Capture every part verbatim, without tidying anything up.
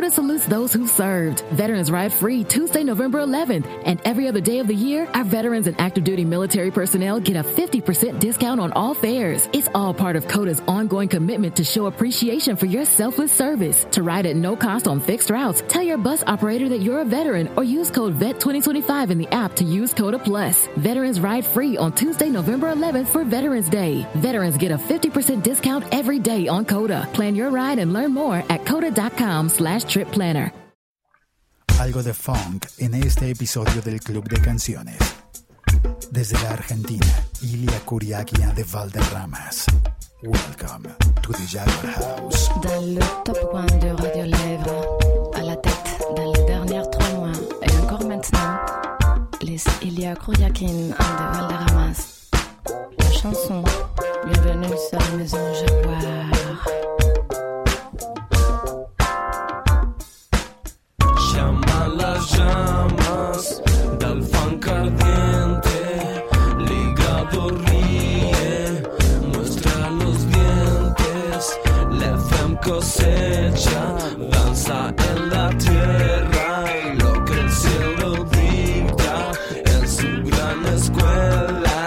COTA salutes those who served. Veterans Ride Free Tuesday, November eleventh. And every other day of the year, our veterans and active duty military personnel get a fifty percent discount on all fares. It's all part of COTA's ongoing commitment to show appreciation for your selfless service. To ride at no cost on fixed routes, tell your bus operator that you're a veteran or use code V E T twenty twenty-five in the app to use COTA Plus. Veterans Ride Free on Tuesday, November eleventh for Veterans Day. Veterans get a fifty percent discount every day on COTA. Plan your ride and learn more at cota.com slash trip planner. Algo de funk en este episodio del Club de Canciones. Desde la Argentina, Ilia Kuriakian de Valderramas. Welcome to the Jaguar House. Dans le top one de Radio Lèvres, à la tête dans les dernières trois mois et encore maintenant, les Ilia Kuriakian de Valderramas. La chanson Bienvenue sur la maison Jaguar. Llama las llamas dal funk ardiente, ligado ríe, muestra los dientes, la femme cosecha, danza en la tierra, lo que el cielo dicta en su gran escuela.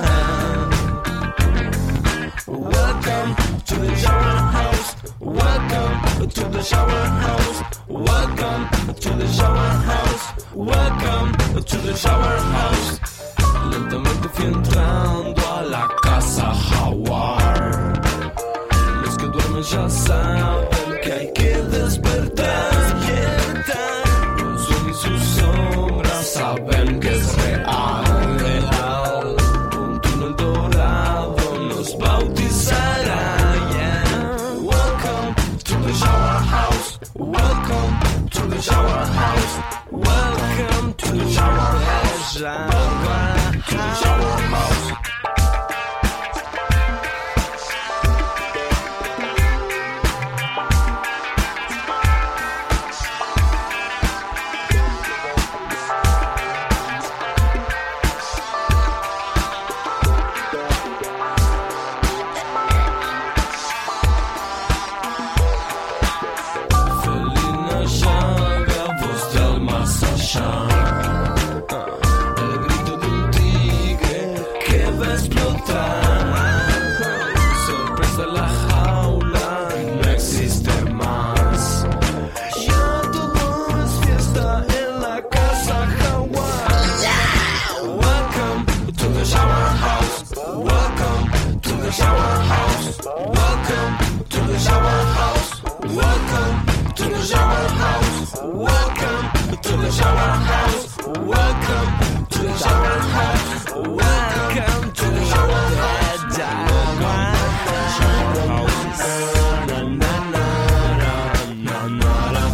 Welcome to the shower house, welcome to the shower house, welcome to the shower house, welcome to the shower house. Lentamente fui entrando a la casa Jaguar. Los que duermen ya saben que hay que despertar. Los sueños y sus sombras saben que es real, real. Un túnel dorado nos bautizará. Yeah. Welcome to the shower house, welcome to the shower house, welcome to the shower house, welcome to the shower house. El grito de un tigre que va a explotar. Sorpresa, la jaula no existe más. Ya todo es fiesta en la casa Jaguar. Welcome to the shower house, welcome to the shower house, welcome to the shower house, welcome to the shower house, welcome to the shower house, welcome to the shower house, welcome to the shower house, na na na na na na.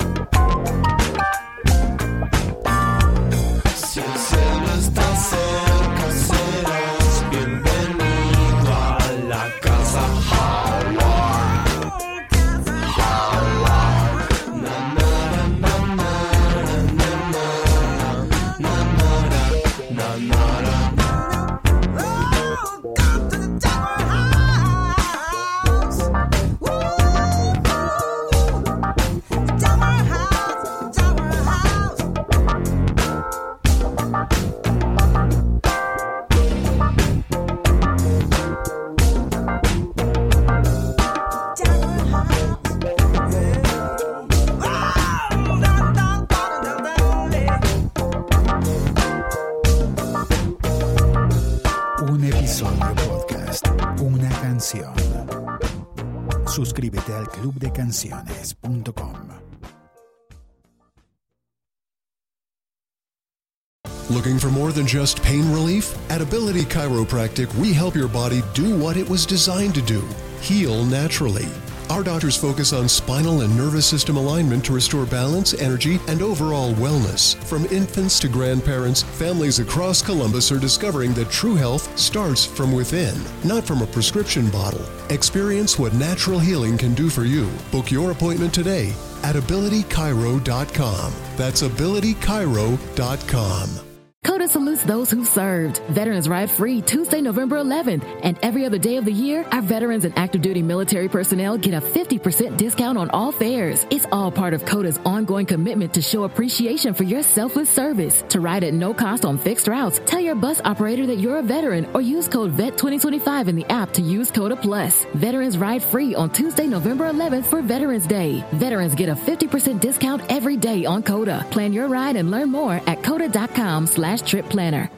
Si el cielo está cerca, serás bienvenido a la casa Jaguar. Un episodio podcast, una canción. Suscríbete al club de canciones punto com. Looking for more than just pain relief? At Ability Chiropractic, we help your body do what it was designed to do, heal naturally. Our doctors focus on spinal and nervous system alignment to restore balance, energy, and overall wellness. From infants to grandparents, families across Columbus are discovering that true health starts from within, not from a prescription bottle. Experience what natural healing can do for you. Book your appointment today at ability chiro dot com. That's ability chiro dot com. COTA salutes those who served. Veterans Ride free Tuesday, November eleventh. And every other day of the year, our veterans and active duty military personnel get a fifty percent discount on all fares. It's all part of COTA's ongoing commitment to show appreciation for your selfless service. To ride at no cost on fixed routes, tell your bus operator that you're a veteran or use code V E T twenty twenty-five in the app to use COTA Plus. Veterans Ride free on Tuesday, November eleventh for Veterans Day. Veterans get a fifty percent discount every day on COTA. Plan your ride and learn more at COTA.com slash trip planner.